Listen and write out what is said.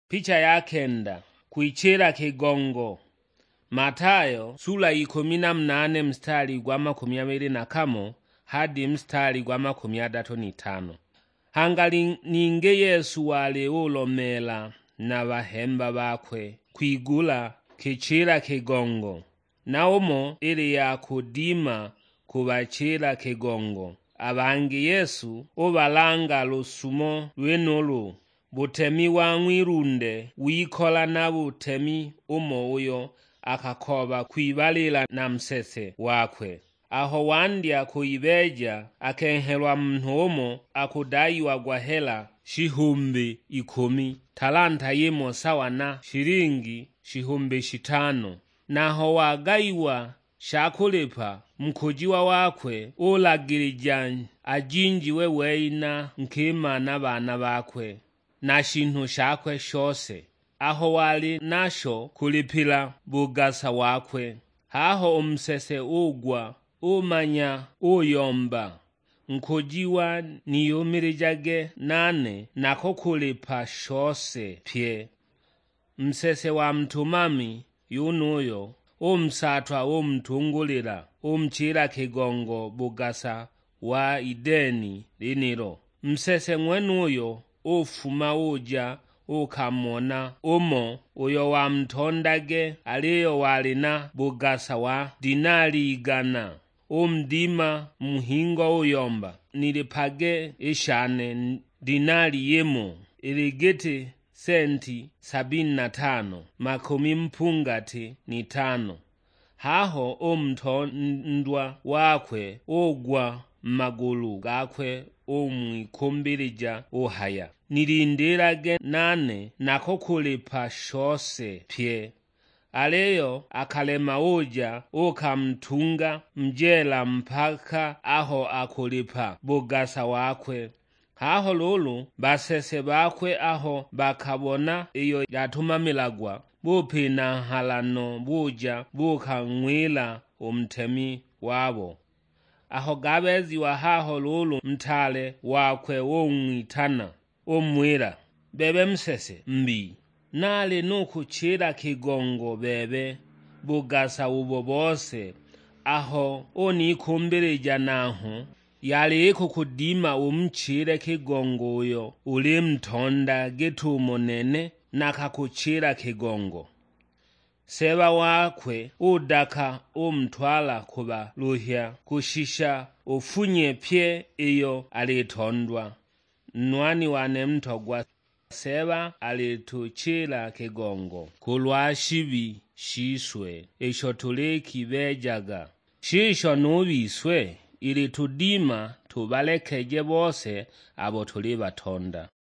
Picha ya kenda, kuichira kigongo. Matayo sura 18 mstari gwa 21 hadi mstari gwa 35. Hangali ninge Yesu wali ulomela na bahemba bakwe kwigula kichira kigongo. Naumo ili ya kudima kubachira kigongo. Abangi Yesu ubalanga lusumo lwenulu butemi wa mwirunde wikola na butemi umo uyo akakoba kwibalila na msese wakwe. Aho wandya kuibeja akenhelwa muntu umo akudayiwa gwa hela shihumbi 10, talanta yimo sawa na shilingi shihumbi 5. Naho wagayiwa shakulipa, mkujiwa wakwe ulagilija ajinjiwe weina nkima na bana bakwe na shintu shakwe shose. Aho wali nasho kulipila bugasa wakwe. Haho umsese ugwa umanya uyomba, nkujiwa niyumilijage nane nako kulipa shose pye. Msese wa mtumami yunuyo umsatwa umtungulila umchira kigongo bugasa wa ideni linilo. Msese mwenuyo ufuma uja ukamona umo uyo wamtondage aliyo walina bugasa wa dinari 100. Umdima muhingo uyomba nilipage ishane dinari yemo iligiti senti 75, makumi mpungati 5. Haho umtondwa wakwe ugwa magulu gakwe umwikumbilija uhaya. Nilindirage nane nako kulipa shose pye. Aleyo akalema uja ukamtunga mjela mpaka aho akulipa bugasa wakwe. Haho lulu basese bakwe aho bakabona iyo yatumamilagwa bupina halano buja bukang'wila umtemi wabo. Aho gabeziwa haho lulu mtale wakwe wong'witana umwila, bebe msese mbi nali nukuchira kigongo bebe bugasa ubo bose aho unikumbilija naho yali kukudima umchire kigongo uyo uli mtonda gitumo nene nakakuchira kigongo. Seba wakwe udaka umtwala kuba luhya kushisha ufunye pye iyo alitondwa. Nwani wane mtogwa seba alituchira kigongo kulwa shibi shiswe isho tulikibejaga. Shisho nubiswe ili tudima tubalekeje bose abo tuli batonda.